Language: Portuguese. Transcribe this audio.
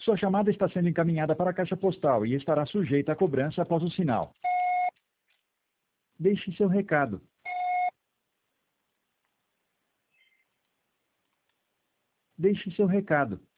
Sua chamada está sendo encaminhada para a caixa postal e estará sujeita a cobrança após o sinal. Deixe seu recado. Deixe seu recado.